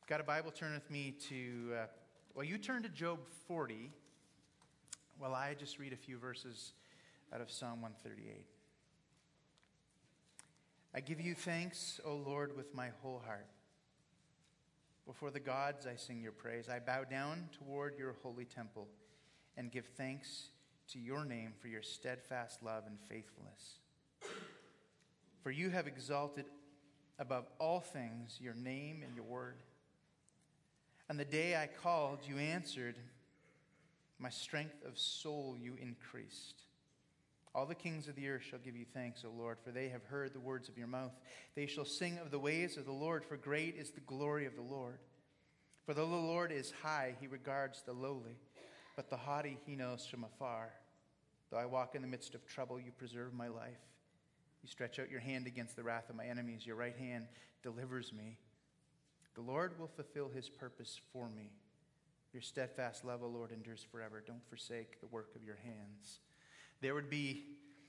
Got a Bible? Turn with me to, you turn to Job 40, while I just read a few verses out of Psalm 138. I give you thanks, O Lord, with my whole heart. Before the gods I sing your praise. I bow down toward your holy temple and give thanks to your name for your steadfast love and faithfulness. For you have exalted above all things your name and your word. On the day I called, you answered. My strength of soul you increased. All the kings of the earth shall give you thanks, O Lord, for they have heard the words of your mouth. They shall sing of the ways of the Lord, for great is the glory of the Lord. For though the Lord is high, he regards the lowly, but the haughty he knows from afar. Though I walk in the midst of trouble, you preserve my life. You stretch out your hand against the wrath of my enemies. Your right hand delivers me. The Lord will fulfill his purpose for me. Your steadfast love, O Lord, endures forever. Don't forsake the work of your hands. There would be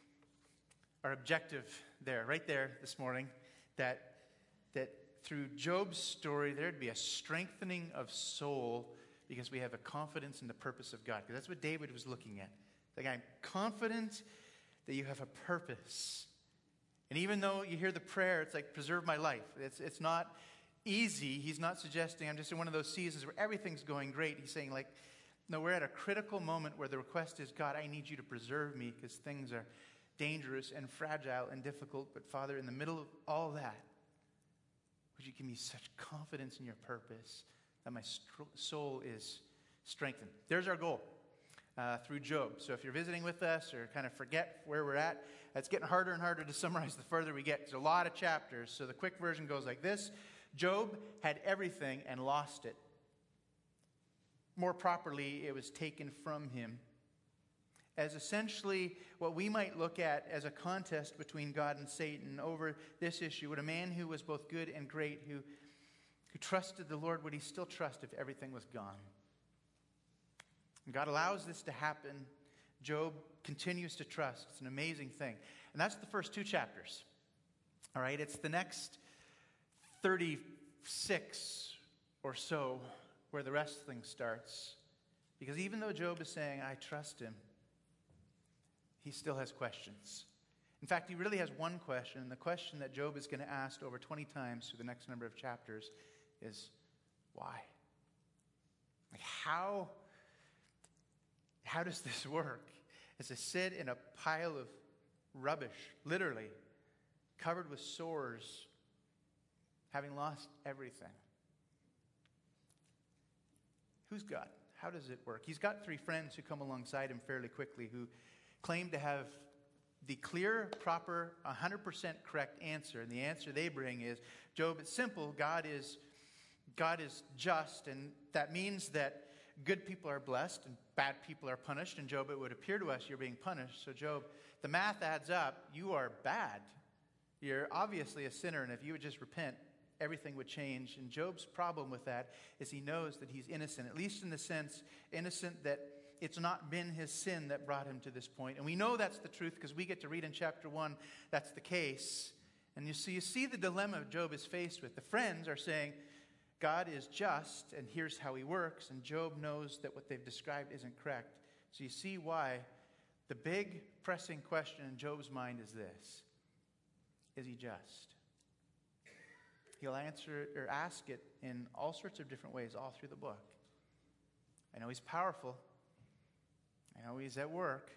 our objective there, right there this morning, that through Job's story, there'd be a strengthening of soul because we have a confidence in the purpose of God. Because that's what David was looking at. Like, I'm confident that you have a purpose. And even though you hear the prayer, it's like, preserve my life. It's not easy. He's not suggesting I'm just in one of those seasons where everything's going great. He's saying, like, no, we're at a critical moment where the request is, God, I need you to preserve me because things are dangerous and fragile and difficult. But Father, in the middle of all that, would you give me such confidence in your purpose that my soul is strengthened? There's our goal through Job. So if you're visiting with us or kind of forget where we're at, it's getting harder and harder to summarize the further we get. There's a lot of chapters. So the quick version goes like this. Job had everything and lost it. More properly, it was taken from him. As essentially what we might look at as a contest between God and Satan over this issue. Would a man who was both good and great, who trusted the Lord, would he still trust if everything was gone? And God allows this to happen. Job continues to trust. It's an amazing thing. And that's the first two chapters. All right, it's the next 36 or so where the rest of things starts. Because even though Job is saying, I trust him, he still has questions. In fact, he really has one question. And the question that Job is going to ask over 20 times through the next number of chapters is, why? Like, how does this work? As I sit in a pile of rubbish, literally, covered with sores, having lost everything. Who's God? How does it work? He's got three friends who come alongside him fairly quickly who claim to have the clear, proper, 100% correct answer. And the answer they bring is, Job, it's simple. God is just, and that means that good people are blessed and bad people are punished. And Job, it would appear to us you're being punished. So Job, the math adds up. You are bad. You're obviously a sinner, and if you would just repent, everything would change. And Job's problem with that is he knows that he's innocent, at least in the sense, innocent that it's not been his sin that brought him to this point. And we know that's the truth because we get to read in chapter 1 that's the case. And you see the dilemma Job is faced with. The friends are saying, God is just, and here's how he works. And Job knows that what they've described isn't correct. So you see why the big pressing question in Job's mind is this. Is he just? He'll answer or ask it in all sorts of different ways all through the book. I know he's powerful. I know he's at work.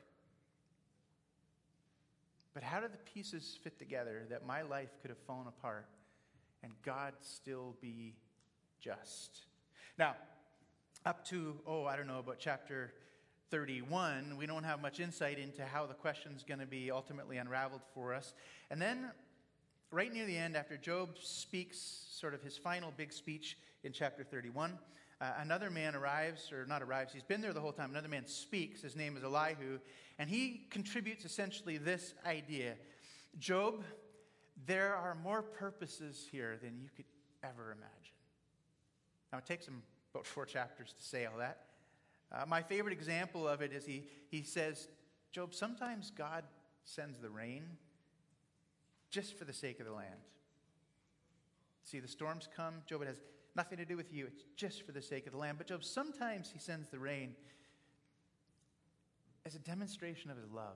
But how do the pieces fit together that my life could have fallen apart and God still be just? Now, up to, about chapter 31, we don't have much insight into how the question's going to be ultimately unraveled for us. And then, right near the end, after Job speaks sort of his final big speech in chapter 31, another man he's been there the whole time. Another man speaks. His name is Elihu. And he contributes essentially this idea. Job, there are more purposes here than you could ever imagine. Now, it takes him about 4 chapters to say all that. My favorite example of it is he says, Job, sometimes God sends the rain just for the sake of the land. See, the storms come. Job, it has nothing to do with you. It's just for the sake of the land. But Job, sometimes he sends the rain as a demonstration of his love.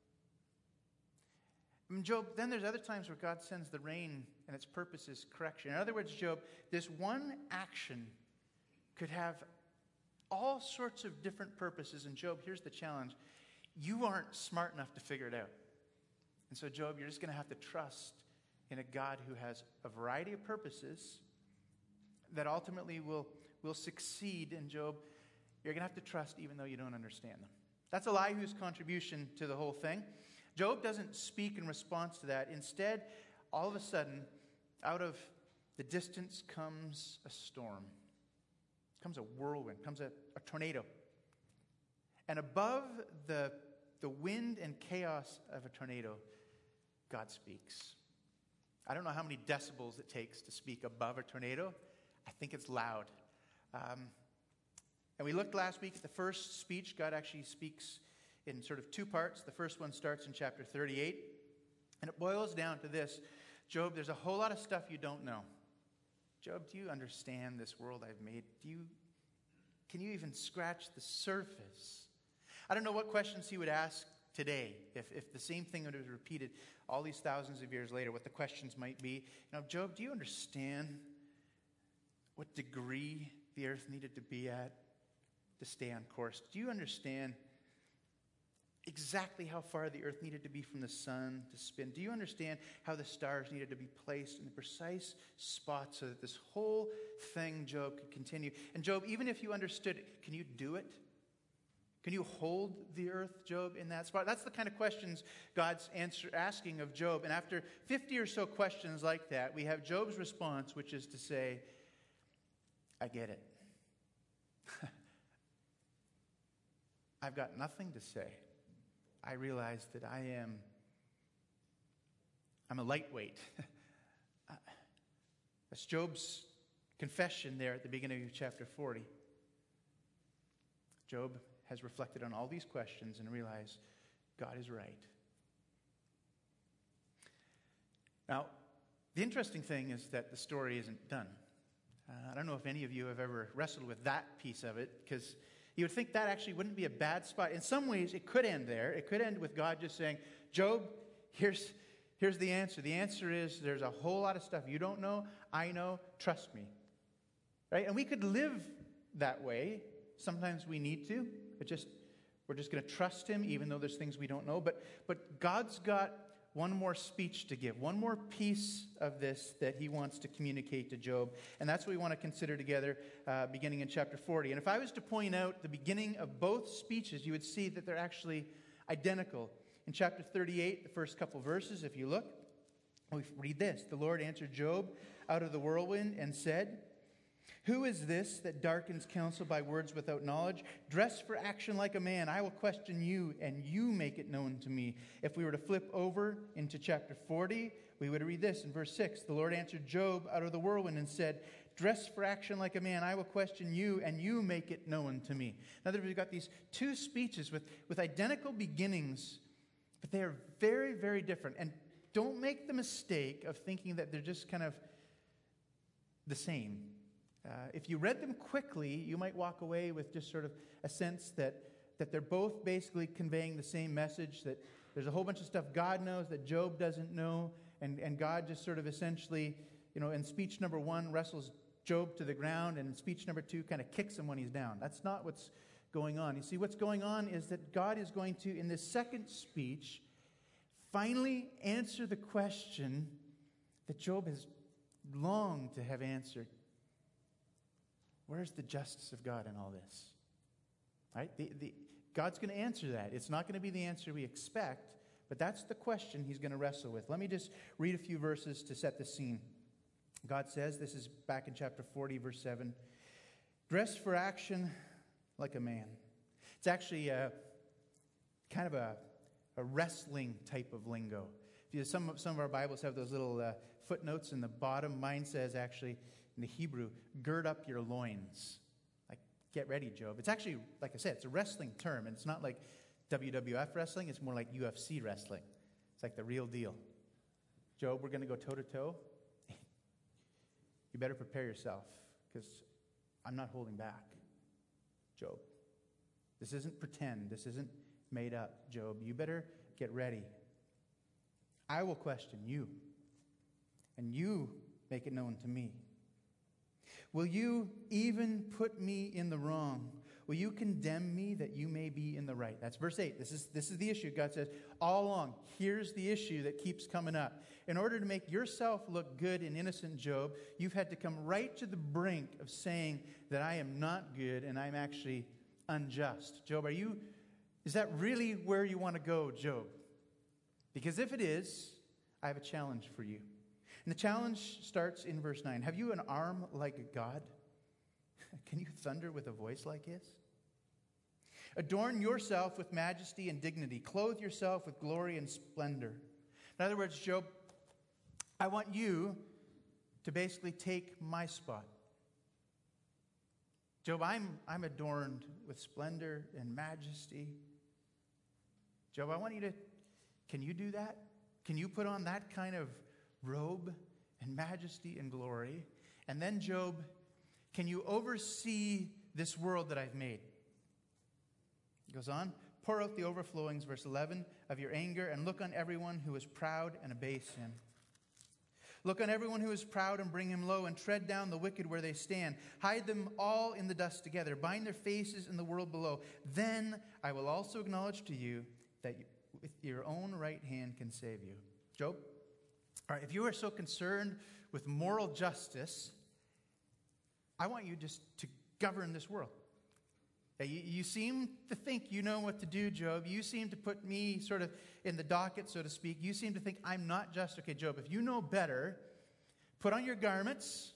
Job, then there's other times where God sends the rain and its purpose is correction. In other words, Job, this one action could have all sorts of different purposes. And Job, here's the challenge. You aren't smart enough to figure it out. And so, Job, you're just going to have to trust in a God who has a variety of purposes that ultimately will succeed. And Job, you're going to have to trust even though you don't understand them. That's Elihu's contribution to the whole thing. Job doesn't speak in response to that. Instead, all of a sudden, out of the distance comes a storm. Comes a whirlwind, comes a tornado. And above the wind and chaos of a tornado, God speaks. I don't know how many decibels it takes to speak above a tornado. I think it's loud. And we looked last week at the first speech. God actually speaks in sort of two parts. The first one starts in chapter 38. And it boils down to this. Job, there's a whole lot of stuff you don't know. Job, do you understand this world I've made? Can you even scratch the surface? I don't know what questions he would ask today if the same thing would have repeated all these thousands of years later, what the questions might be. Job, do you understand what degree the earth needed to be at to stay on course? Do you understand exactly how far the earth needed to be from the sun to spin? Do you understand how the stars needed to be placed in the precise spot so that this whole thing, Job, could continue? And Job, even if you understood it, can you do it? Can you hold the earth, Job, in that spot? That's the kind of questions God's asking of Job. And after 50 or so questions like that, we have Job's response, which is to say, I get it. I've got nothing to say. I realize that I'm a lightweight. That's Job's confession there at the beginning of chapter 40. Job has reflected on all these questions and realized God is right. Now, the interesting thing is that the story isn't done. I don't know if any of you have ever wrestled with that piece of it, because you would think that actually wouldn't be a bad spot. In some ways, it could end there. It could end with God just saying, Job, here's the answer. The answer is there's a whole lot of stuff you don't know. I know. Trust me. Right? And we could live that way. Sometimes we need to. We're just going to trust him even though there's things we don't know. But God's got one more speech to give, one more piece of this that he wants to communicate to Job. And that's what we want to consider together beginning in chapter 40. And if I was to point out the beginning of both speeches, you would see that they're actually identical. In chapter 38, the first couple verses, if you look, we read this. The Lord answered Job out of the whirlwind and said, who is this that darkens counsel by words without knowledge? Dress for action like a man. I will question you, and you make it known to me. If we were to flip over into chapter 40, we would read this in verse 6. The Lord answered Job out of the whirlwind and said, dress for action like a man. I will question you, and you make it known to me. In other words, we've got these two speeches with identical beginnings, but they are very, very different. And don't make the mistake of thinking that they're just kind of the same. If you read them quickly, you might walk away with just sort of a sense that they're both basically conveying the same message, that there's a whole bunch of stuff God knows that Job doesn't know, and God just sort of essentially, in speech number 1, wrestles Job to the ground, and in speech number 2, kind of kicks him when he's down. That's not what's going on. You see, what's going on is that God is going to, in this second speech, finally answer the question that Job has longed to have answered. Where's the justice of God in all this? Right? God's going to answer that. It's not going to be the answer we expect, but that's the question he's going to wrestle with. Let me just read a few verses to set the scene. God says, this is back in chapter 40, verse 7, dress for action like a man. It's actually kind of a wrestling type of lingo. Some of our Bibles have those little footnotes in the bottom. Mine says actually, in the Hebrew, gird up your loins. Like, get ready, Job. It's actually, like I said, it's a wrestling term. And it's not like WWF wrestling. It's more like UFC wrestling. It's like the real deal. Job, we're going to go toe-to-toe. You better prepare yourself, because I'm not holding back, Job. This isn't pretend. This isn't made up, Job. You better get ready. I will question you, and you make it known to me. Will you even put me in the wrong? Will you condemn me that you may be in the right? That's verse 8. This is the issue. God says, all along, here's the issue that keeps coming up. In order to make yourself look good and innocent, Job, you've had to come right to the brink of saying that I am not good and I'm actually unjust. Job, is that really where you want to go, Job? Because if it is, I have a challenge for you. And the challenge starts in verse 9. Have you an arm like God? Can you thunder with a voice like his? Adorn yourself with majesty and dignity. Clothe yourself with glory and splendor. In other words, Job, I want you to basically take my spot. Job, I'm adorned with splendor and majesty. Job, I want you to, can you do that? Can you put on that kind of robe and majesty and glory? And then, Job, can you oversee this world that I've made? It goes on. Pour out the overflowings, verse 11, of your anger, and look on everyone who is proud and abase him. Look on everyone who is proud and bring him low, and tread down the wicked where they stand. Hide them all in the dust together. Bind their faces in the world below. Then I will also acknowledge to you that with your own right hand can save you. Job? All right, if you are so concerned with moral justice, I want you just to govern this world. You seem to think you know what to do, Job. You seem to put me sort of in the docket, so to speak. You seem to think I'm not just. Okay, Job, if you know better, put on your garments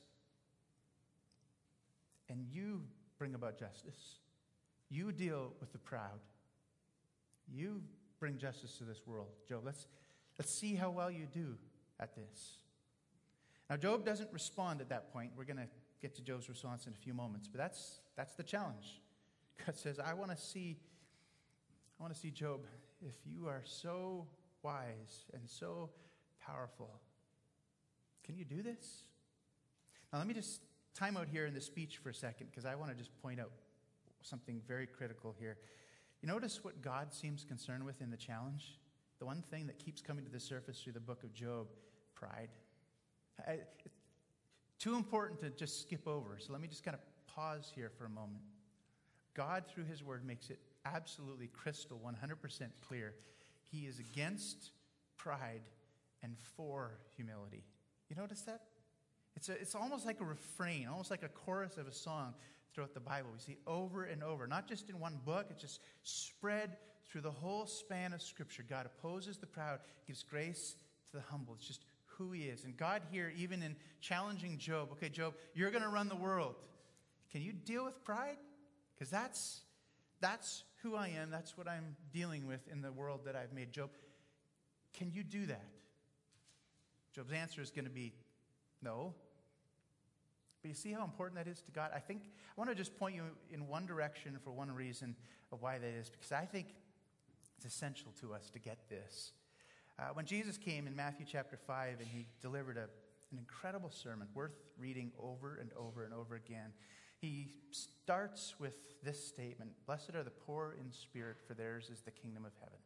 and you bring about justice. You deal with the proud. You bring justice to this world. Job, let's see how well you do at this. Now, Job doesn't respond at that point. We're going to get to Job's response in a few moments, but that's the challenge. God says, I want to see Job, if you are so wise and so powerful, can you do this? Now, let me just time out here in the speech for a second, because I want to just point out something very critical here. You notice what God seems concerned with in the challenge? The one thing that keeps coming to the surface through the book of Job, pride. It's too important to just skip over, so let me just kind of pause here for a moment. God, through his word, makes it absolutely crystal, 100% clear. He is against pride and for humility. You notice that? It's almost like a refrain, almost like a chorus of a song throughout the Bible. We see over and over, not just in one book, it's just spread through the whole span of Scripture. God opposes the proud, gives grace to the humble. It's just who he is. And God here, even in challenging Job, okay, Job, you're going to run the world. Can you deal with pride? Because that's who I am. That's what I'm dealing with in the world that I've made. Job, can you do that? Job's answer is going to be no. But you see how important that is to God? I want to just point you in one direction for one reason of why that is, because I think it's essential to us to get this. When Jesus came in Matthew chapter 5 and he delivered an incredible sermon worth reading over and over and over again, he starts with this statement, "Blessed are the poor in spirit, for theirs is the kingdom of heaven."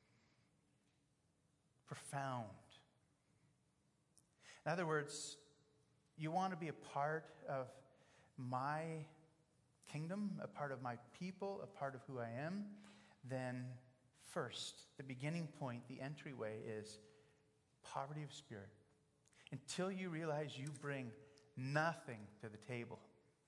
Profound. In other words, you want to be a part of my kingdom, a part of my people, a part of who I am, then first, the beginning point, the entryway is poverty of spirit. Until you realize you bring nothing to the table,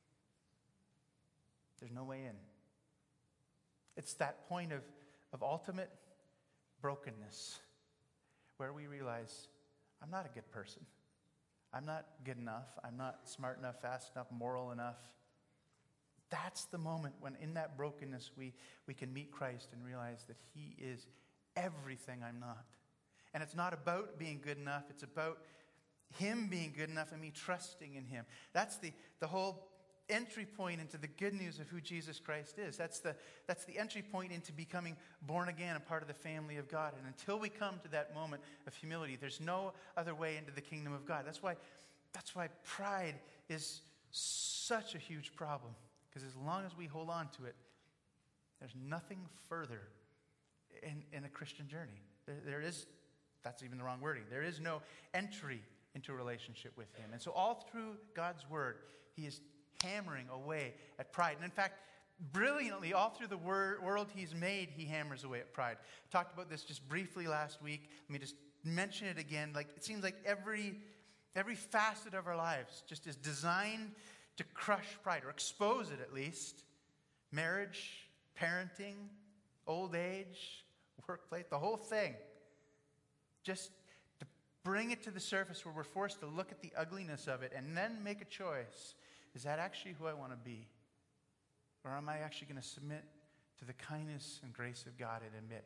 there's no way in. It's that point of ultimate brokenness where we realize, I'm not a good person. I'm not good enough. I'm not smart enough, fast enough, moral enough. That's the moment when in that brokenness we can meet Christ and realize that he is everything I'm not. And it's not about being good enough. It's about him being good enough and me trusting in him. That's the whole entry point into the good news of who Jesus Christ is. That's the entry point into becoming born again, a part of the family of God. And until we come to that moment of humility, there's no other way into the kingdom of God. That's why pride is such a huge problem, because as long as we hold on to it, there's nothing further in a Christian journey. There is, that's even the wrong wording, there is no entry into a relationship with him. And so all through God's word, he is hammering away at pride. And in fact, brilliantly, all through the world he's made, he hammers away at pride. I talked about this just briefly last week. Let me just mention it again. Like, it seems like every facet of our lives just is designed to crush pride, or expose it at least. Marriage, parenting, old age, workplace, the whole thing. Just to bring it to the surface where we're forced to look at the ugliness of it and then make a choice. Is that actually who I want to be? Or am I actually going to submit to the kindness and grace of God and admit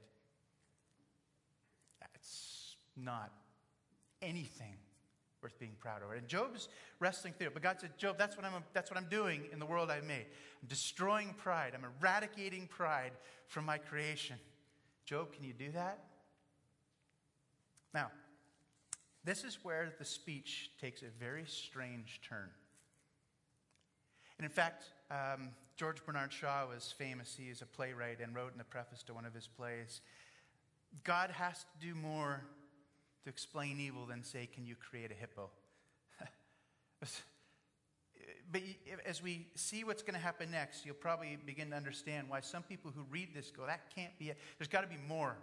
it's not anything worth being proud of? And Job's wrestling through it. But God said, Job, that's what I'm doing in the world I've made. I'm destroying pride. I'm eradicating pride from my creation. Job, can you do that? Now, this is where the speech takes a very strange turn. And in fact, George Bernard Shaw was famous. He is a playwright and wrote in the preface to one of his plays, God has to do more to explain evil than say, can you create a hippo? But as we see what's going to happen next, you'll probably begin to understand why some people who read this go, that can't be it. There's got to be more.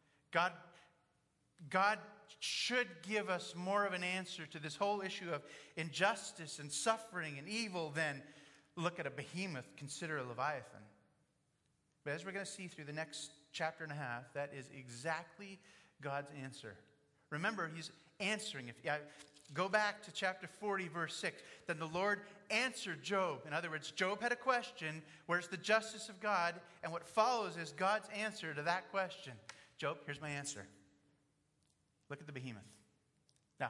God should give us more of an answer to this whole issue of injustice and suffering and evil than look at a behemoth, consider a Leviathan. But as we're going to see through the next chapter and a half, that is exactly God's answer. Remember, he's answering. Go back to chapter 40, verse 6. Then the Lord answered Job. In other words, Job had a question. Where's the justice of God? And what follows is God's answer to that question. Job, here's my answer. Look at the behemoth. Now,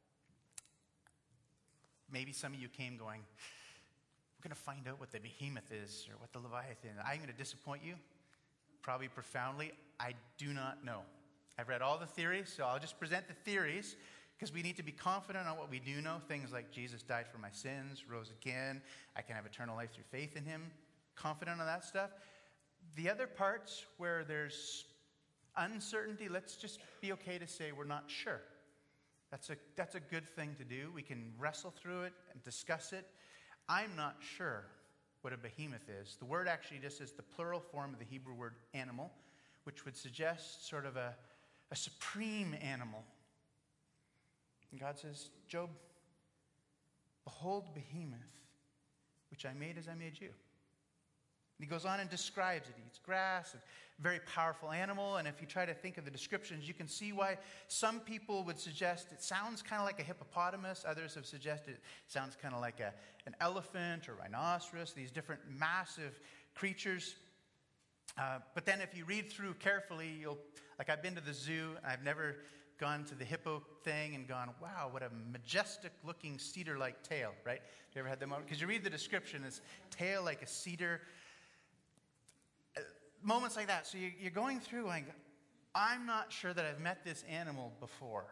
maybe some of you came going, we're going to find out what the behemoth is or what the Leviathan is. I'm going to disappoint you, probably profoundly. I do not know. I've read all the theories, so I'll just present the theories because we need to be confident on what we do know. Things like Jesus died for my sins, rose again, I can have eternal life through faith in him. Confident on that stuff. The other parts where there's uncertainty, let's just be okay to say we're not sure. That's a good thing to do. We can wrestle through it and discuss it. I'm not sure what a behemoth is. The word actually just is the plural form of the Hebrew word animal, which would suggest sort of a supreme animal. And God says, Job, behold the behemoth, which I made as I made you. And he goes on and describes it. He eats grass, a very powerful animal. And if you try to think of the descriptions, you can see why some people would suggest it sounds kind of like a hippopotamus. Others have suggested it sounds kind of like an elephant or rhinoceros, these different massive creatures. But then if you read through carefully, I've been to the zoo. I've never gone to the hippo thing and gone, wow, what a majestic looking cedar-like tail, right? You ever had them? Because you read the description, it's tail like a cedar. Moments like that. So you're going through like, I'm not sure that I've met this animal before.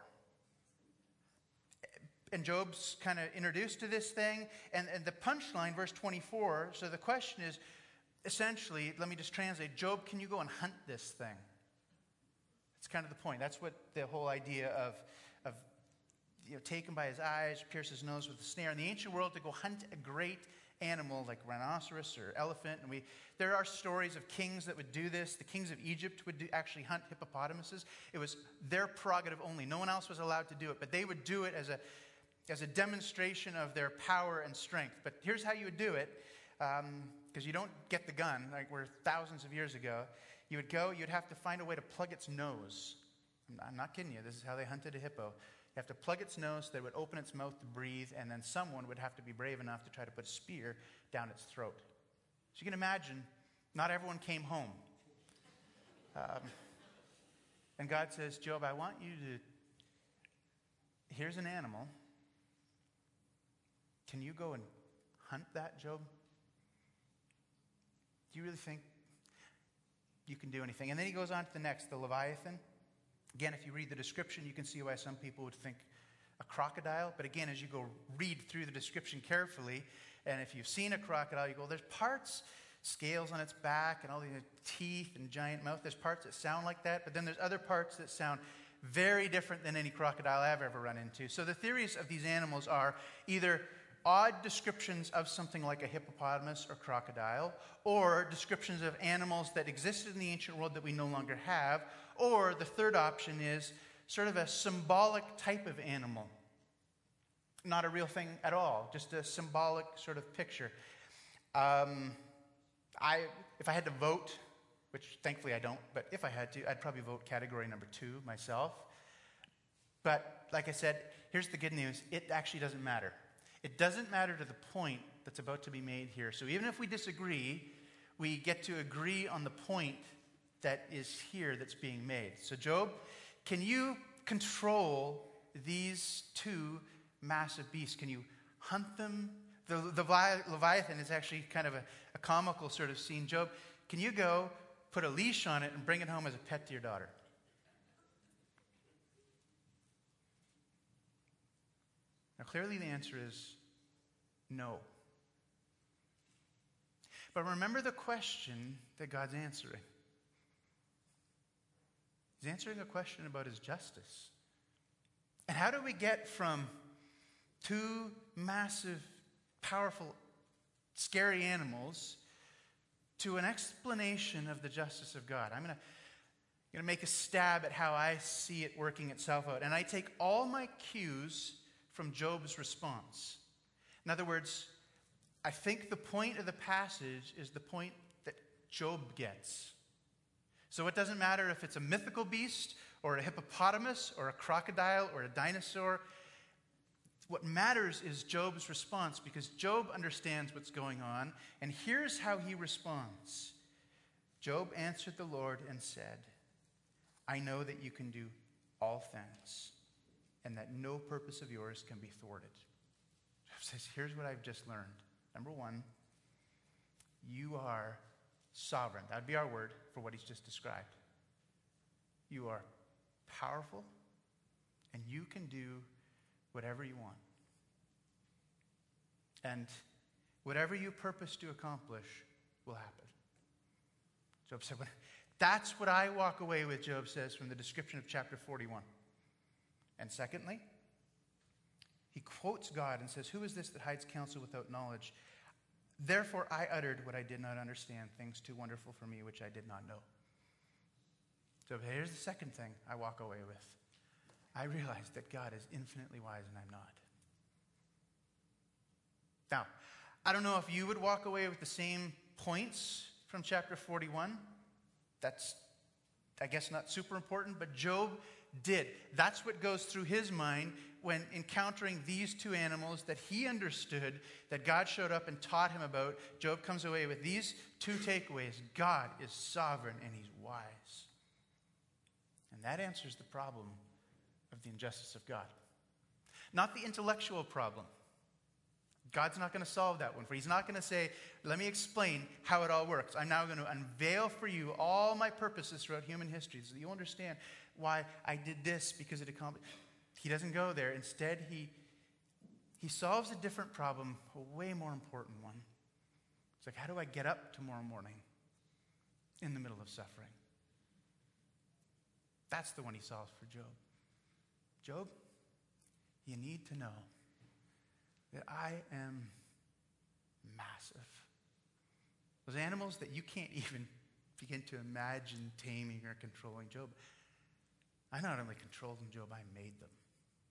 And Job's kind of introduced to this thing. And the punchline, verse 24, so the question is, essentially, let me just translate, Job, can you go and hunt this thing? That's kind of the point. That's what the whole idea of take him by his eyes, pierce his nose with a snare. In the ancient world, to go hunt a great animal like rhinoceros or elephant. And there are stories of kings that would do this. The kings of Egypt would actually hunt hippopotamuses. It was their prerogative only. No one else was allowed to do it. But they would do it as a demonstration of their power and strength. But here's how you would do it. Because you don't get the gun, like we're thousands of years ago. You would go, you'd have to find a way to plug its nose. I'm not kidding you. This is how they hunted a hippo. You have to plug its nose so that it would open its mouth to breathe, and then someone would have to be brave enough to try to put a spear down its throat. So you can imagine, not everyone came home. And God says, Job, I want you to, here's an animal. Can you go and hunt that, Job? Do you really think you can do anything? And then he goes on to the next, the Leviathan. Again, if you read the description, you can see why some people would think a crocodile. But again, as you go read through the description carefully, and if you've seen a crocodile, you go, there's parts, scales on its back and all these teeth and giant mouth. There's parts that sound like that, but then there's other parts that sound very different than any crocodile I've ever run into. So the theories of these animals are either odd descriptions of something like a hippopotamus or crocodile, or descriptions of animals that existed in the ancient world that we no longer have, or the third option is sort of a symbolic type of animal. Not a real thing at all, just a symbolic sort of picture. If I had to vote, which thankfully I don't, but if I had to, I'd probably vote category number 2 myself. But like I said, here's the good news. It actually doesn't matter. It doesn't matter to the point that's about to be made here. So even if we disagree, we get to agree on the point that is here that's being made. So Job, can you control these two massive beasts? Can you hunt them? The Leviathan is actually kind of a comical sort of scene. Job, can you go put a leash on it and bring it home as a pet to your daughter? Now, clearly the answer is no. But remember the question that God's answering. He's answering a question about his justice. And how do we get from two massive, powerful, scary animals to an explanation of the justice of God? I'm going to make a stab at how I see it working itself out. And I take all my cues from Job's response. In other words, I think the point of the passage is the point that Job gets. So it doesn't matter if it's a mythical beast or a hippopotamus or a crocodile or a dinosaur. What matters is Job's response, because Job understands what's going on. And here's how he responds. Job answered the Lord and said, I know that you can do all things, and that no purpose of yours can be thwarted. Job says, here's what I've just learned. Number one, you are sovereign. That would be our word for what he's just described. You are powerful, and you can do whatever you want. And whatever you purpose to accomplish will happen. Job said, that's what I walk away with, Job says, from the description of chapter 41. And secondly, he quotes God and says, who is this that hides counsel without knowledge? Therefore I uttered what I did not understand, things too wonderful for me which I did not know. So here's the second thing I walk away with. I realize that God is infinitely wise and I'm not. Now, I don't know if you would walk away with the same points from chapter 41. That's, I guess, not super important, but Job did. That's what goes through his mind when encountering these two animals that he understood, that God showed up and taught him about. Job comes away with these two takeaways. God is sovereign and he's wise. And that answers the problem of the injustice of God. Not the intellectual problem. God's not going to solve that one for you. He's not going to say, let me explain how it all works. I'm now going to unveil for you all my purposes throughout human history so that you understand why I did this, because it accomplished. He doesn't go there. Instead, he solves a different problem, a way more important one. It's like, how do I get up tomorrow morning in the middle of suffering? That's the one he solves for Job. Job, you need to know that I am massive. Those animals that you can't even begin to imagine taming or controlling. Job, I not only controlled them, Job, I made them.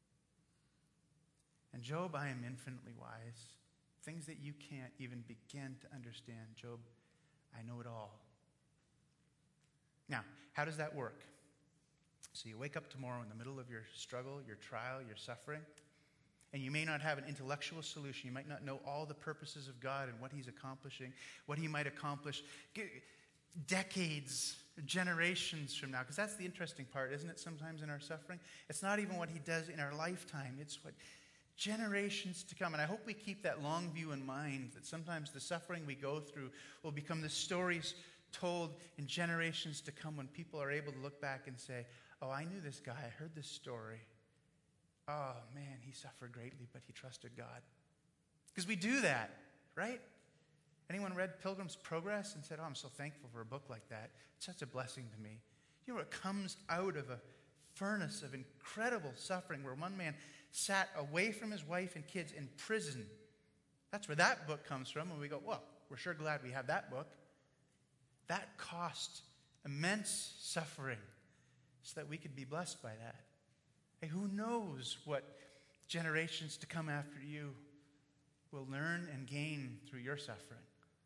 And Job, I am infinitely wise. Things that you can't even begin to understand. Job, I know it all. Now, how does that work? So you wake up tomorrow in the middle of your struggle, your trial, your suffering, and you may not have an intellectual solution. You might not know all the purposes of God and what he's accomplishing, what he might accomplish decades, generations from now. Because that's the interesting part, isn't it, sometimes in our suffering? It's not even what he does in our lifetime. It's what generations to come. And I hope we keep that long view in mind, that sometimes the suffering we go through will become the stories told in generations to come, when people are able to look back and say, oh, I knew this guy. I heard this story. oh man, he suffered greatly, but he trusted God. Because we do that, right? Anyone read Pilgrim's Progress and said, oh, I'm so thankful for a book like that. It's such a blessing to me. You know, it comes out of a furnace of incredible suffering where one man sat away from his wife and kids in prison. That's where that book comes from. And we go, well, we're sure glad we have that book. That cost immense suffering so that we could be blessed by that. Hey, who knows what generations to come after you will learn and gain through your suffering.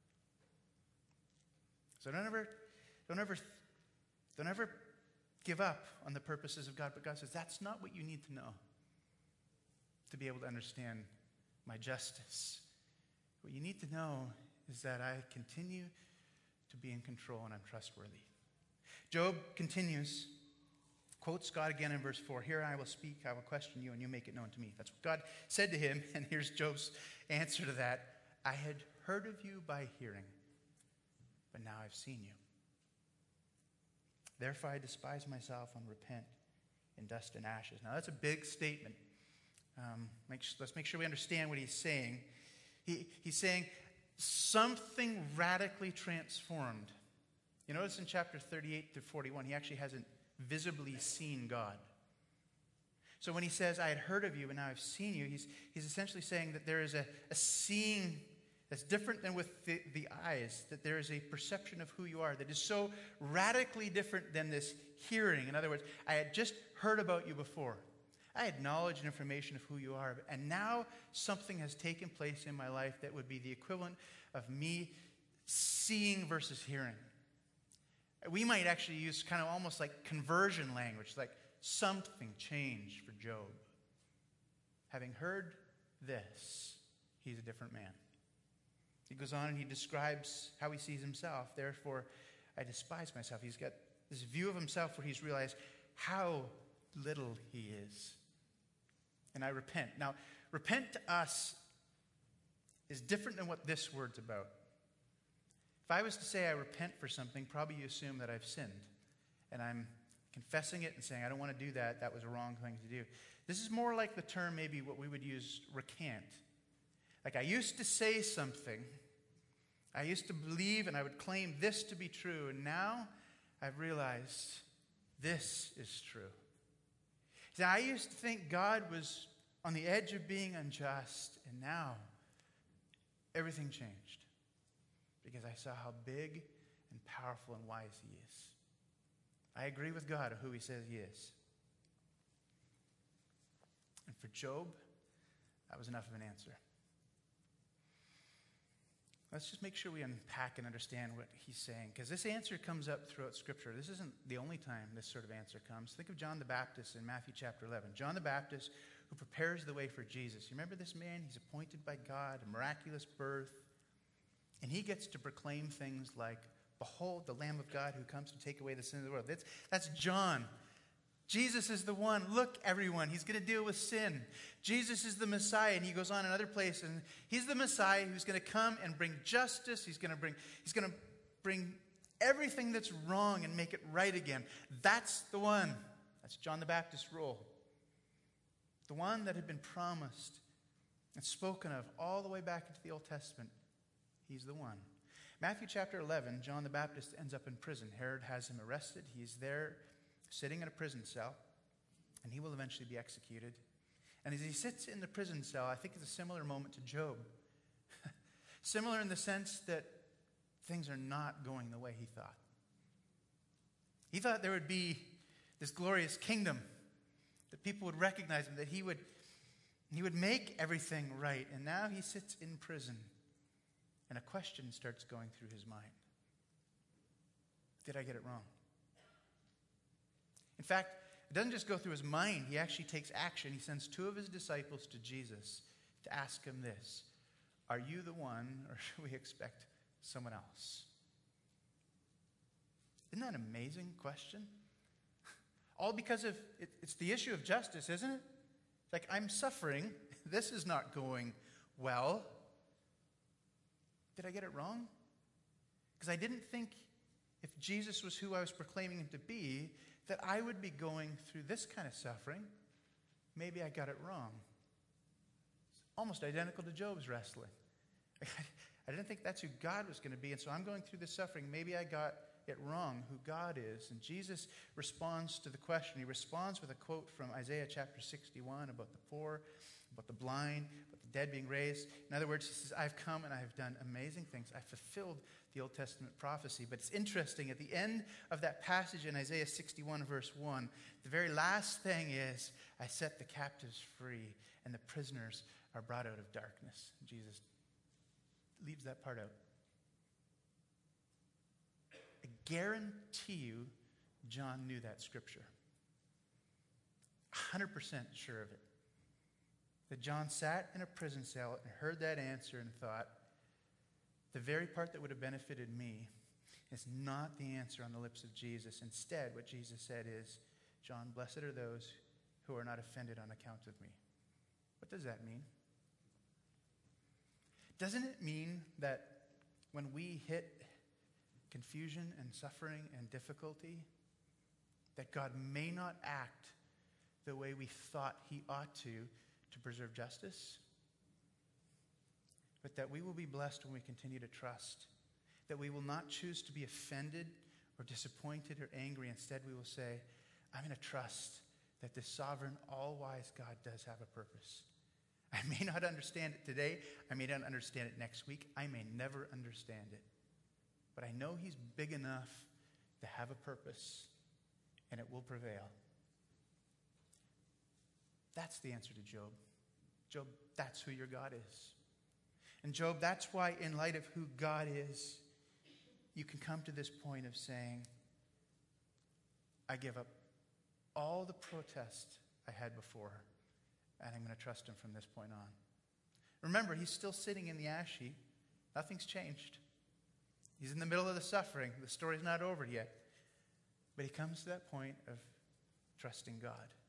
So don't ever give up on the purposes of God. But God says, that's not what you need to know to be able to understand my justice. What you need to know is that I continue to be in control and I'm trustworthy. Job continues, quotes God again in verse 4. Here I will speak, I will question you, and you make it known to me. That's what God said to him, and here's Job's answer to that. I had heard of you by hearing, but now I've seen you. Therefore I despise myself and repent in dust and ashes. Now that's a big statement. Let's make sure we understand what he's saying. He's saying something radically transformed. You notice in chapter 38 to 41, he actually hasn't visibly seen God. So when he says, I had heard of you, but now I've seen you, he's essentially saying that there is a seeing that's different than with the eyes, that there is a perception of who you are that is so radically different than this hearing. In other words, I had just heard about you before. I had knowledge and information of who you are, and now something has taken place in my life that would be the equivalent of me seeing versus hearing. We might actually use kind of almost like conversion language, like something changed for Job. Having heard this, he's a different man. He goes on and he describes how he sees himself. Therefore, I despise myself. He's got this view of himself where he's realized how little he is. And I repent. Now, repent to us is different than what this word's about. If I was to say I repent for something, probably you assume that I've sinned. And I'm confessing it and saying, I don't want to do that. That was a wrong thing to do. This is more like the term maybe what we would use, recant. Like I used to say something. I used to believe and I would claim this to be true. And now I've realized this is true. See, I used to think God was on the edge of being unjust. And now everything changed. Because I saw how big and powerful and wise he is. I agree with God of who he says he is. And for Job, that was enough of an answer. Let's just make sure we unpack and understand what he's saying. Because this answer comes up throughout Scripture. This isn't the only time this sort of answer comes. Think of John the Baptist in Matthew chapter 11. John the Baptist who prepares the way for Jesus. You remember this man? He's appointed by God, a miraculous birth. And he gets to proclaim things like, behold, the Lamb of God who comes to take away the sin of the world. That's John. Jesus is the one. Look, everyone, he's going to deal with sin. Jesus is the Messiah, and he goes on another place, and he's the Messiah who's going to come and bring justice. He's going to bring everything that's wrong and make it right again. That's the one. That's John the Baptist's role. The one that had been promised and spoken of all the way back into the Old Testament. He's the one. Matthew chapter 11, John the Baptist ends up in prison. Herod has him arrested. He's there sitting in a prison cell, and he will eventually be executed. And as he sits in the prison cell, I think it's a similar moment to Job. Similar in the sense that things are not going the way he thought. He thought there would be this glorious kingdom, that people would recognize him, that he would make everything right. And now he sits in prison. And a question starts going through his mind. Did I get it wrong? In fact, it doesn't just go through his mind. He actually takes action. He sends two of his disciples to Jesus to ask him this. Are you the one, or should we expect someone else? Isn't that an amazing question? All because of, it's the issue of justice, isn't it? It's like, I'm suffering. This is not going well. Did I get it wrong? Because I didn't think if Jesus was who I was proclaiming him to be, that I would be going through this kind of suffering. maybe I got it wrong. It's almost identical to Job's wrestling. I didn't think that's who God was going to be, and so I'm going through this suffering. Maybe I got it wrong, who God is. And Jesus responds to the question. He responds with a quote from Isaiah chapter 61 about the poor, about the blind, about the dead being raised. In other words, he says, I've come and I have done amazing things. I've fulfilled the Old Testament prophecy. But it's interesting, at the end of that passage in Isaiah 61 verse 1, the very last thing is, I set the captives free and the prisoners are brought out of darkness. Jesus leaves that part out. I guarantee you John knew that scripture. 100% sure of it. That John sat in a prison cell and heard that answer and thought, the very part that would have benefited me is not the answer on the lips of Jesus. Instead, what Jesus said is, John, blessed are those who are not offended on account of me. What does that mean? Doesn't it mean that when we hit confusion and suffering and difficulty, that God may not act the way we thought he ought to preserve justice? But that we will be blessed when we continue to trust. That we will not choose to be offended or disappointed or angry. Instead, we will say, I'm going to trust that this sovereign, all-wise God does have a purpose. I may not understand it today. I may not understand it next week. I may never understand it. But I know he's big enough to have a purpose, and it will prevail. That's the answer to Job. Job, that's who your God is. And Job, that's why in light of who God is, you can come to this point of saying, I give up all the protest I had before, and I'm going to trust him from this point on. Remember, he's still sitting in the ash heap. Nothing's changed. He's in the middle of the suffering. The story's not over yet. But he comes to that point of trusting God.